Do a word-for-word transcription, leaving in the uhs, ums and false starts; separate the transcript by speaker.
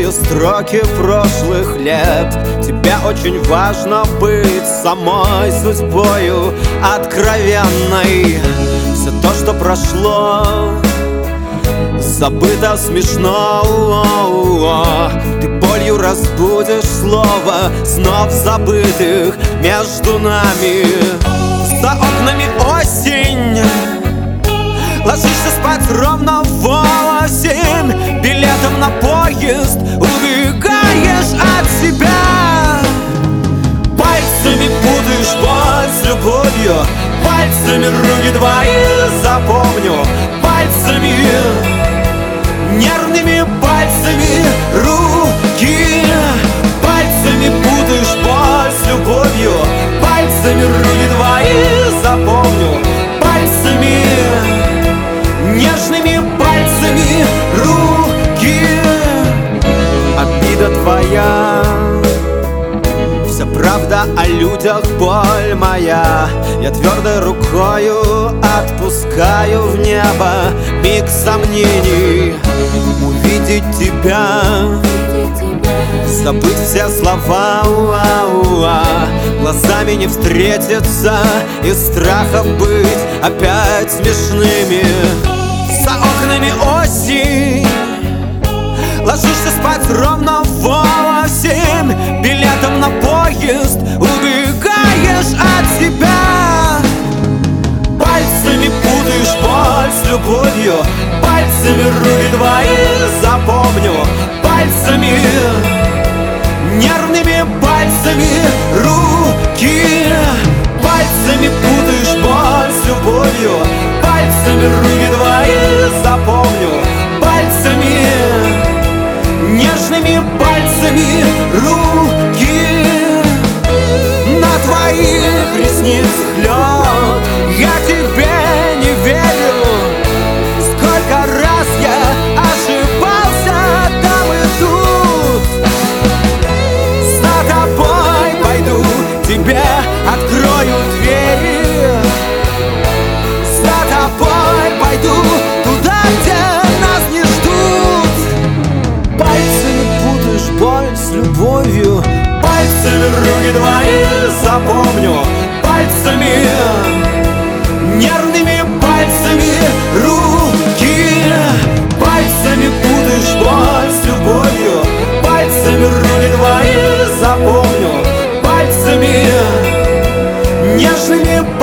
Speaker 1: Читаю строки прошлых лет. Тебе очень важно быть самой судьбою откровенной. Все то, что прошло, забыто смешно. Ты болью разбудишь слово снов забытых между нами. За окнами осень, ложишься спать ровно в восемь. Билетом на поезд убегаешь от себя. Пальцами путаешь боль с любовью, пальцами руки твои запомню. Пальцами, нервными пальцами руки. Пальцами путаешь боль с любовью, пальцами руки твои запомню. Пальцами, нежными пальцами руки. Обида твоя, вся правда о людях, боль моя. Я твердой рукою отпускаю в небо миг сомнений. Увидеть тебя, забыть все слова, уа-уа. Глазами не встретиться, из страха быть опять смешными. За окнами осень, ложишься спать ровно в восемь. Билетом на поезд убегаешь от себя. Пальцами путаешь боль с любовью, пальцами руки твои запомню. Пальцами, нервными пальцами руки. Пальцами путаешь боль с любовью, пальцами руки твои запомню. Пальцами, нежными пальцами руки. На твоих ресницах лед, я тебе не верю. Сколько раз я ошибался там и тут. За тобой пойду, тебе открою двери. За тобой пойду туда, где нас не ждут. Пальцами путаешь боль с любовью, пальцами руки твои запомню. Пальцами, нервными пальцами руки. Пальцами путаешь боль с любовью, пальцами руки твои запомню. Пальцами, нежными